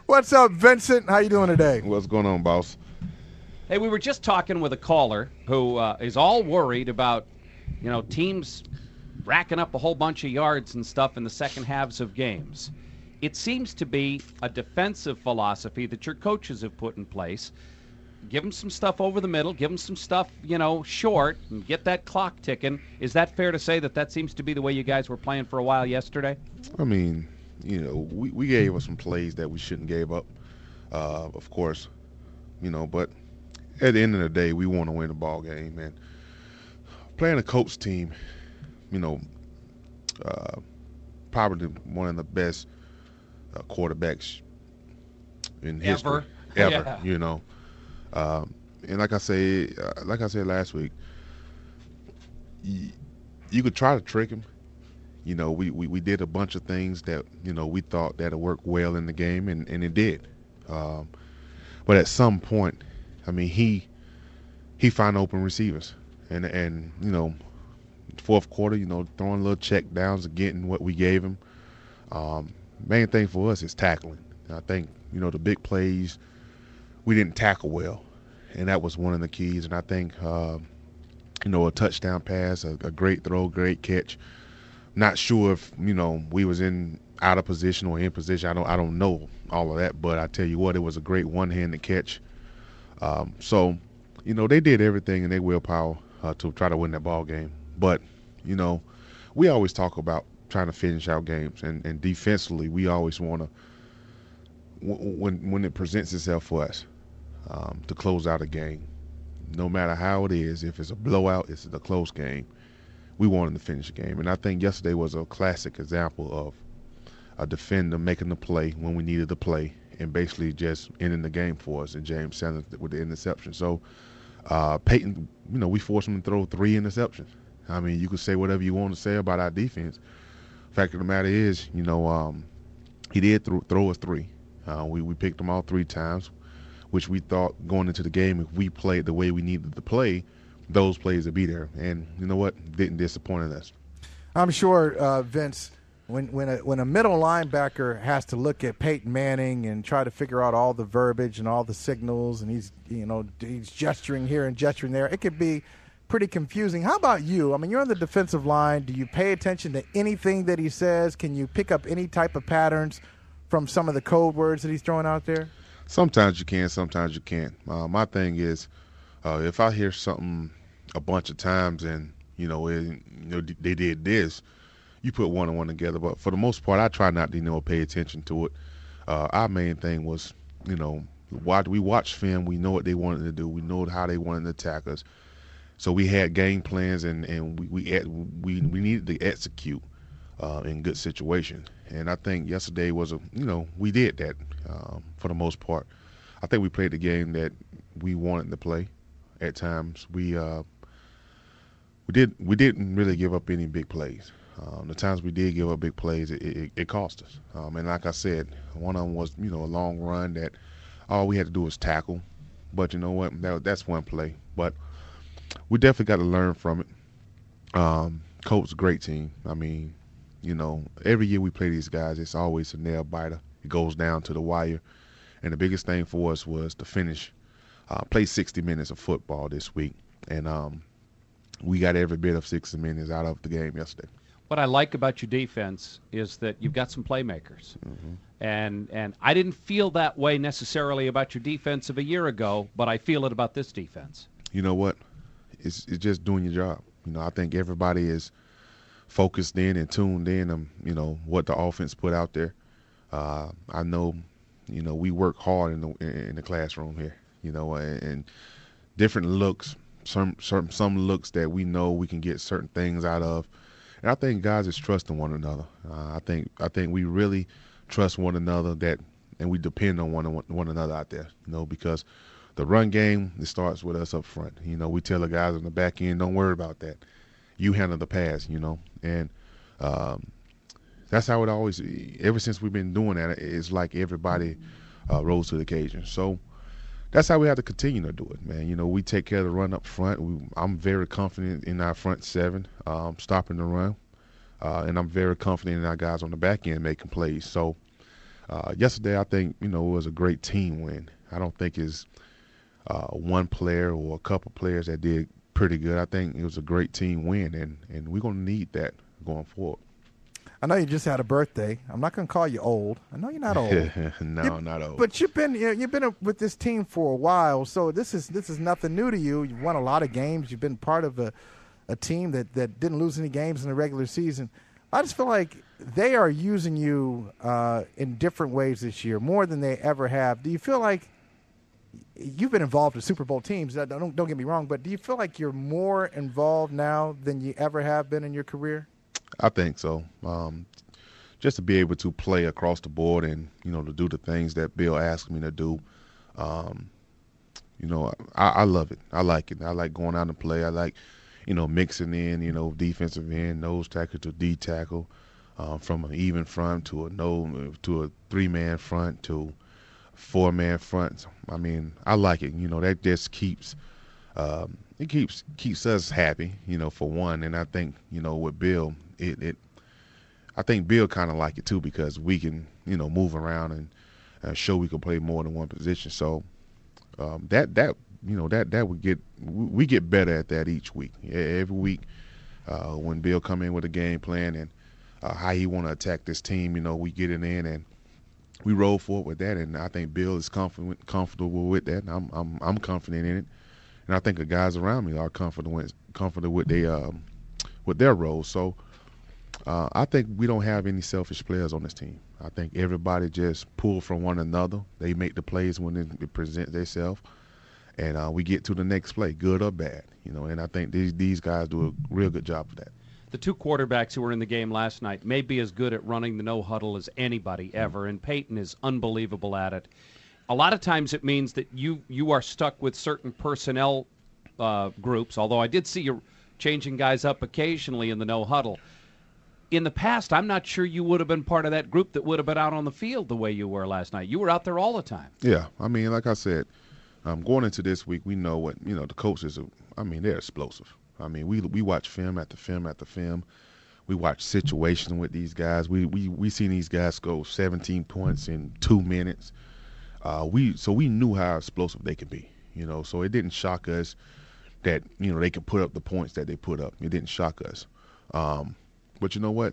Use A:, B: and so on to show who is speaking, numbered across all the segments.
A: What's up, Vincent? How you doing today?
B: What's going on, boss?
C: Hey, we were just talking with a caller who is all worried about, teams racking up a whole bunch of yards and stuff in the second halves of games. It seems to be a defensive philosophy that your coaches have put in place. Give them some stuff over the middle, give them some stuff, short, and get that clock ticking. Is that fair to say that seems to be the way you guys were playing for a while yesterday?
B: I mean, we gave up some plays that we shouldn't gave up, of course, but at the end of the day, we want to win the ball game. And playing a Colts team, probably one of the best quarterbacks in history ever.
C: Yeah.
B: And like I said last week, you could try to trick him. We did a bunch of things that we thought that'd work well in the game, and it did. But at some point, I mean, he found open receivers, and fourth quarter, throwing little check downs and getting what we gave him. Main thing for us is tackling. I think the big plays, we didn't tackle well, and that was one of the keys. And I think a touchdown pass, a great throw, great catch. Not sure if we was out of position or in position. I don't know all of that, but I tell you what, it was a great one-handed catch. So they did everything in their willpower to try to win that ball game. But we always talk about trying to finish out games, and defensively, we always want to, when it presents itself for us, to close out a game, no matter how it is. If it's a blowout, it's a close game, we wanted to finish the game. And I think yesterday was a classic example of a defender making the play when we needed the play and basically just ending the game for us, and James Sanders with the interception. So Peyton, we forced him to throw 3 interceptions. I mean, you could say whatever you want to say about our defense. Fact of the matter is, he did throw us 3. We picked him all 3 times, which we thought going into the game, if we played the way we needed to play, those plays would be there. And you know what? Didn't disappoint us.
A: I'm sure, Vince, when a middle linebacker has to look at Peyton Manning and try to figure out all the verbiage and all the signals, and he's gesturing here and gesturing there, it could be pretty confusing. How about you? I mean, you're on the defensive line. Do you pay attention to anything that he says? Can you pick up any type of patterns from some of the code words that he's throwing out there?
B: Sometimes you can, sometimes you can't. My thing is, if I hear something a bunch of times and they did this, you put one and one together. But for the most part, I try not to pay attention to it. Our main thing was, we watched film. We know what they wanted to do. We know how they wanted to attack us. So we had game plans, and we needed to execute in good situations. And I think yesterday was we did that for the most part. I think we played the game that we wanted to play. At times we didn't really give up any big plays. The times we did give up big plays, it cost us. And like I said, one of them was a long run that all we had to do was tackle. But you know what? That's one play. But we definitely got to learn from it. Colts, great team. I mean, every year we play these guys, it's always a nail biter. It goes down to the wire. And the biggest thing for us was to finish, play 60 minutes of football this week. And we got every bit of 60 minutes out of the game yesterday.
C: What I like about your defense is that you've got some playmakers. Mm-hmm. And I didn't feel that way necessarily about your defense of a year ago, but I feel it about this defense.
B: You know what? It's just doing your job. I think everybody is focused in and tuned in on, what the offense put out there. I know, we work hard in the classroom here, and different looks, some looks that we know we can get certain things out of. And I think guys is trusting one another. I think we really trust one another and we depend on one another out there, because the run game, it starts with us up front. We tell the guys on the back end, don't worry about that. You handle the pass, and that's how it always, ever since we've been doing that, it's like everybody rose to the occasion. So that's how we have to continue to do it, man. We take care of the run up front. I'm very confident in our front 7 stopping the run, and I'm very confident in our guys on the back end making plays. So Yesterday, I think, it was a great team win. I don't think it's one player or a couple players that did pretty good. I think it was a great team win, and we're going to need that going forward.
A: I know you just had a birthday. I'm not going to call you old. I know you're not old.
B: No, not old.
A: But you've been with this team for a while, so this is nothing new to you. You've won a lot of games. You've been part of a team that didn't lose any games in the regular season. I just feel like they are using you in different ways this year, more than they ever have. Do you feel like you've been involved with Super Bowl teams? Don't get me wrong, but do you feel like you're more involved now than you ever have been in your career?
B: I think so. Just to be able to play across the board and, to do the things that Bill asked me to do, I love it. I like it. I like going out and play. I like, mixing in, defensive end, nose tackle to D tackle, from an even front to a three-man front to a four-man front. I mean, I like it. That just keeps keeps us happy, for one. And I think, with Bill, I think Bill kind of like it too, because we can, move around and show we can play more than one position. So we get better at that each week. Every week, when Bill come in with a game plan and how he want to attack this team, we get it in and we roll forward with that. And I think Bill is comfortable with that. And I'm confident in it, and I think the guys around me are comfortable with their roles. So I think we don't have any selfish players on this team. I think everybody just pull from one another. They make the plays when they present themselves, and we get to the next play, good or bad. And I think these guys do a real good job of that.
C: The two quarterbacks who were in the game last night may be as good at running the no-huddle as anybody ever, and Peyton is unbelievable at it. A lot of times it means that you are stuck with certain personnel groups, although I did see you changing guys up occasionally in the no-huddle. In the past, I'm not sure you would have been part of that group that would have been out on the field the way you were last night. You were out there all the time.
B: Yeah, I mean, like I said, going into this week, we know what, the coaches, they're explosive. I mean, we watch film after film after film. We watch situations with these guys. We seen these guys score 17 points in 2 minutes. So we knew how explosive they could be, so it didn't shock us that, they could put up the points that they put up. It didn't shock us. But you know what?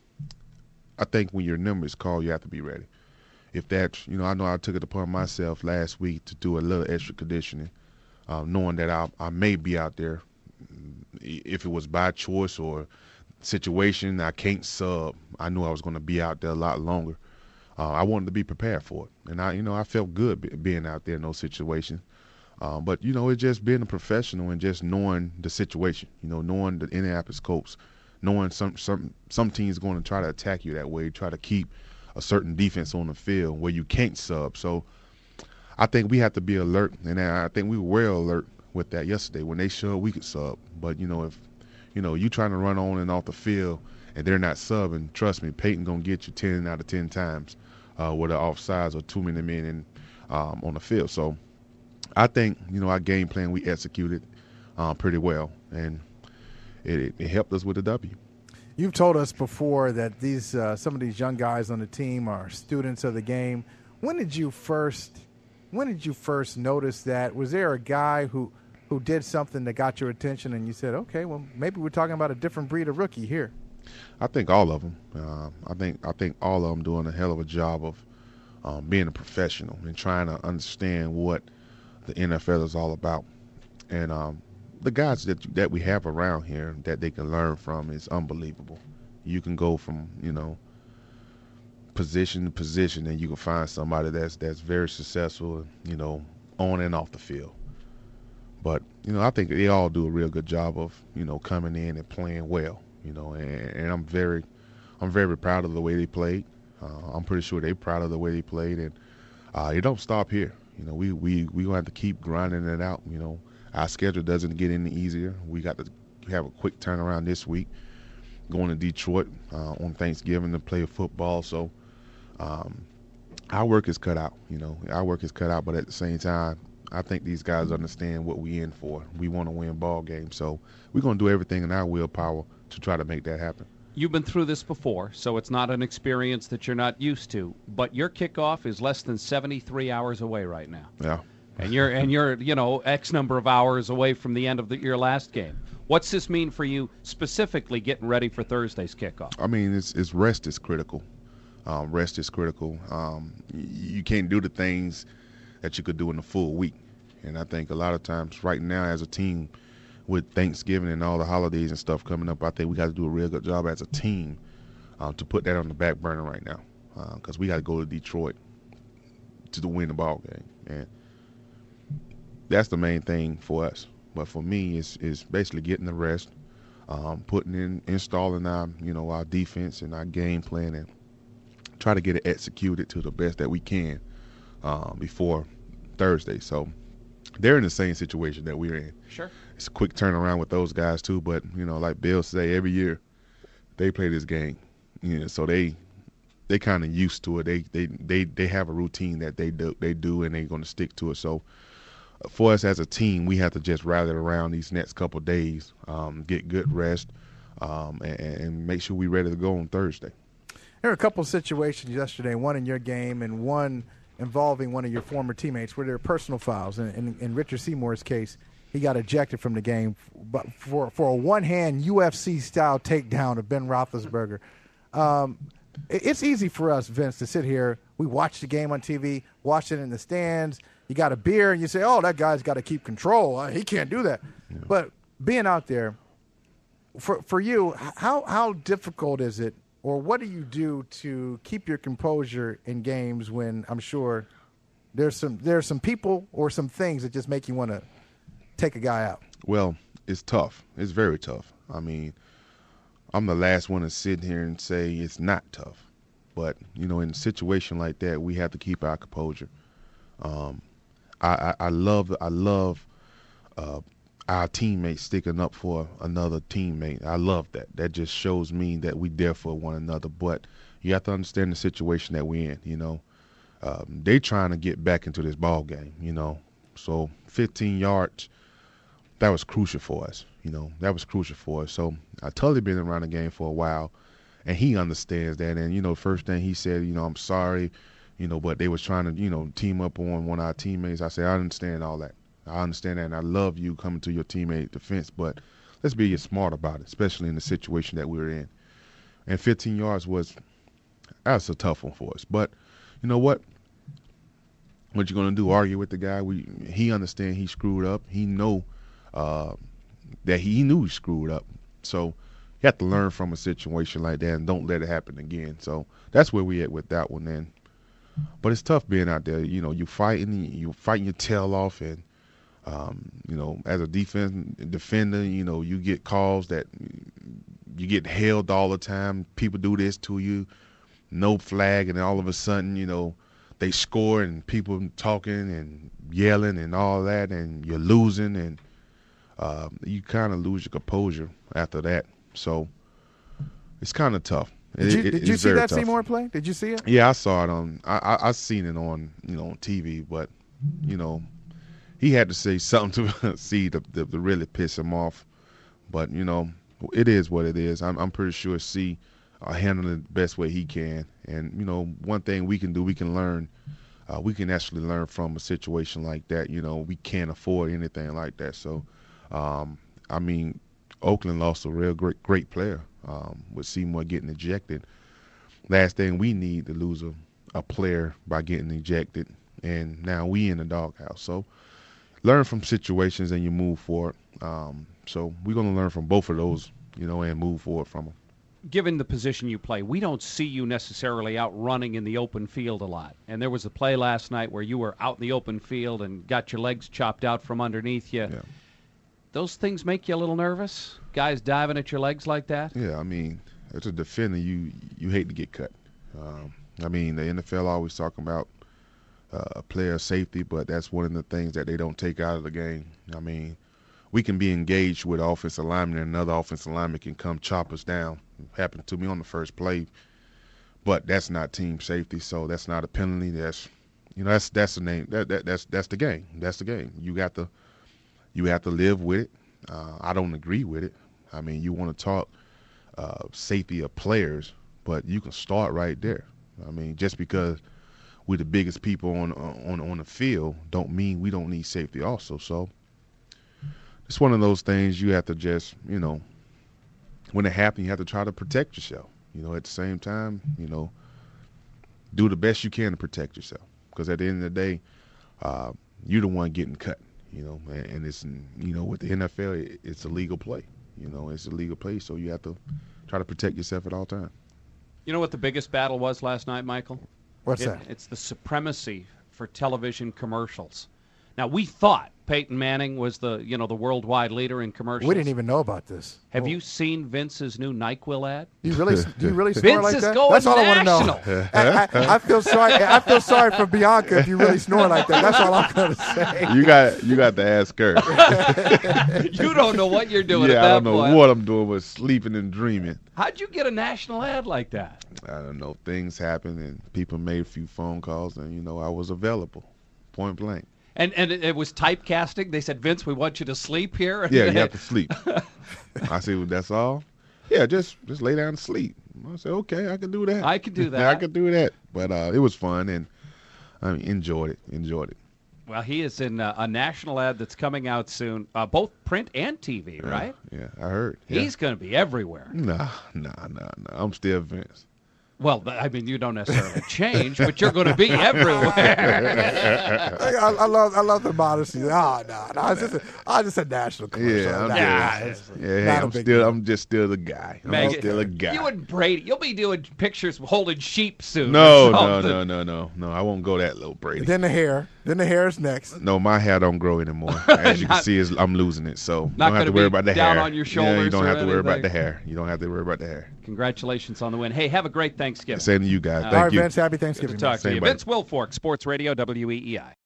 B: I think when your number is called, you have to be ready. If that, I know I took it upon myself last week to do a little extra conditioning, knowing that I may be out there. If it was by choice or situation, I can't sub. I knew I was going to be out there a lot longer. I wanted to be prepared for it, and I felt good being out there in those situations. But it's just being a professional and just knowing the situation. Knowing the Indianapolis Colts, knowing some teams going to try to attack you that way, try to keep a certain defense on the field where you can't sub. So I think we have to be alert, and I think we were well alert with that yesterday. When they showed we could sub, but if you trying to run on and off the field and they're not subbing, trust me, Peyton gonna get you 10 out of 10 times with an offsides or too many men on the field. So I think our game plan, we executed pretty well, and it helped us with the W.
A: You've told us before that these some of these young guys on the team are students of the game. When did you first notice that? Was there a guy who did something that got your attention and you said, okay, well, maybe we're talking about a different breed of rookie here?
B: I think all of them. I think all of them doing a hell of a job of being a professional and trying to understand what the NFL is all about. And the guys that we have around here that they can learn from is unbelievable. You can go from, position to position, and you can find somebody that's very successful, on and off the field. But, I think they all do a real good job of, coming in and playing well, and I'm very proud of the way they played. I'm pretty sure they're proud of the way they played, and it don't stop here. We gonna have to keep grinding it out. Our schedule doesn't get any easier. We got to have a quick turnaround this week, going to Detroit on Thanksgiving to play football. So our work is cut out. Our work is cut out, but at the same time, I think these guys understand what we in for. We want to win ball games, so we're going to do everything in our willpower to try to make that happen.
C: You've been through this before, so it's not an experience that you're not used to. But your kickoff is less than 73 hours away right now.
B: Yeah.
C: And you're X number of hours away from the end of your last game. What's this mean for you specifically getting ready for Thursday's kickoff?
B: I mean, it's rest is critical. Rest is critical. You can't do the things that you could do in a full week. And I think a lot of times right now as a team with Thanksgiving and all the holidays and stuff coming up, I think we got to do a real good job as a team to put that on the back burner right now because we got to go to Detroit to win the ball game. And that's the main thing for us. But for me, it's basically getting the rest, installing our defense and our game plan, and try to get it executed to the best that we can before Thursday. So they're in the same situation that we're in.
C: Sure.
B: It's a quick turnaround with those guys too. But like Bill say, every year they play this game. So they kind of used to it. They have a routine that they do, and they're going to stick to it. So for us as a team, we have to just rally around these next couple of days, get good rest, and make sure we're ready to go on Thursday.
A: There were a couple of situations yesterday, one in your game and one involving one of your former teammates where there were personal fouls. In Richard Seymour's case, he got ejected from the game but for a one-hand UFC-style takedown of Ben Roethlisberger. It's easy for us, Vince, to sit here. We watch the game on TV, watch it in the stands. You got a beer, and you say, oh, that guy's got to keep control. He can't do that. Yeah. But being out there, for you, how difficult is it, or what do you do to keep your composure in games when I'm sure there's some people or some things that just make you want to take a guy out?
B: Well, it's tough. It's very tough. I mean, I'm the last one to sit here and say it's not tough. But, in a situation like that, we have to keep our composure. I love our teammates sticking up for another teammate. I love that. That just shows me that we there for one another. But you have to understand the situation that we're in. They trying to get back into this ball game. So 15 yards, that was crucial for us. That was crucial for us. So I totally been around the game for a while, and he understands that. And first thing he said, I'm sorry. But they was trying to, team up on one of our teammates. I said, I understand all that. I understand that, and I love you coming to your teammate defense, but let's be smart about it, especially in the situation that we were in. And 15 yards that's a tough one for us. But you know what? What you going to do, argue with the guy? He understand he screwed up. He know that he knew he screwed up. So you have to learn from a situation like that and don't let it happen again. So that's where we at with that one then. But it's tough being out there. You're fighting your tail off, and as a defender, you get calls that you get held all the time. People do this to you, no flag, and then all of a sudden, they score and people talking and yelling and all that, and you're losing, and you kind of lose your composure after that. So it's kind of tough.
A: Did you see that Seymour play? Did you see it?
B: Yeah, I saw it on. I seen it on on TV, but he had to say something to see to really piss him off. But it is what it is. I'm pretty sure C handle it the best way he can. And one thing we can do, we can learn. We can actually learn from a situation like that. We can't afford anything like that. So, Oakland lost a real great player. With Seymour getting ejected. Last thing we need to lose a player by getting ejected, and now we in the doghouse. So learn from situations and you move forward. So we're going to learn from both of those, and move forward from them.
C: Given the position you play, we don't see you necessarily out running in the open field a lot. And there was a play last night where you were out in the open field and got your legs chopped out from underneath you. Yeah. Those things make you a little nervous? Guys diving at your legs like that?
B: Yeah, as a defender, you hate to get cut. The NFL always talking about player safety, but that's one of the things that they don't take out of the game. We can be engaged with offensive lineman, and another offensive lineman can come chop us down. It happened to me on the first play, but that's not team safety, so that's not a penalty. That's the name. That's the game. That's the game. You have to live with it. I don't agree with it. You want to talk safety of players, but you can start right there. I mean, just because we're the biggest people on the field don't mean we don't need safety also. So it's one of those things you have to just, when it happens, you have to try to protect yourself. At the same time, do the best you can to protect yourself. Because at the end of the day, you're the one getting cut, and it's, with the NFL, it's a legal play. It's a legal play, so you have to try to protect yourself at all times.
C: You know what the biggest battle was last night, Michael?
A: What's that?
C: It's the supremacy for television commercials. Now, we thought Peyton Manning was the worldwide leader in commercials.
A: We didn't even know about this.
C: Have you seen Vince's new NyQuil ad?
A: Do you really snore
C: Vince
A: like
C: is
A: that?
C: going
A: That's all
C: national.
A: I want to know. I feel sorry. I feel sorry for Bianca if you really snore like that. That's all I'm going to say.
B: You got to ask her.
C: You don't know what you're doing.
B: Yeah,
C: at that
B: I don't know
C: point.
B: what I'm doing but sleeping and dreaming.
C: How'd you get a national ad like that?
B: I don't know. Things happen and people made a few phone calls and I was available, point blank.
C: And it was typecasting. They said, Vince, we want you to sleep here.
B: Yeah, you have to sleep. I said, well, that's all? Yeah, just lay down and sleep. I said, okay, I can do that.
C: I can do that.
B: I can do that. But it was fun, and I enjoyed it.
C: Well, he is in a national ad that's coming out soon, both print and TV, right?
B: Yeah, I heard. Yeah.
C: He's going to be everywhere.
B: Nah. I'm still Vince.
C: Well, I mean, you don't necessarily change, but you're going to be everywhere.
A: I love the modesty. No. It's just a national commercial.
B: I'm just still the guy. I'm still a guy.
C: You and Brady, you'll be doing pictures holding sheep soon.
B: No. I won't go that low, Brady.
A: Then the hair. Then the hair is next.
B: No, my hair don't grow anymore. As you can see, I'm losing it. So you don't have to worry about the hair.
C: Down on your shoulders.
B: Yeah, you don't have to worry about
C: anything.
B: the hair. You don't have to worry about the hair.
C: Congratulations on the win. Hey, have a great Thanksgiving.
B: Same to you guys.
A: All
B: Thank
A: right,
B: you.
A: Vince. Happy Thanksgiving.
C: Good to talk to you.
B: Same, buddy.
C: Vince Wilfork, Sports Radio, WEEI.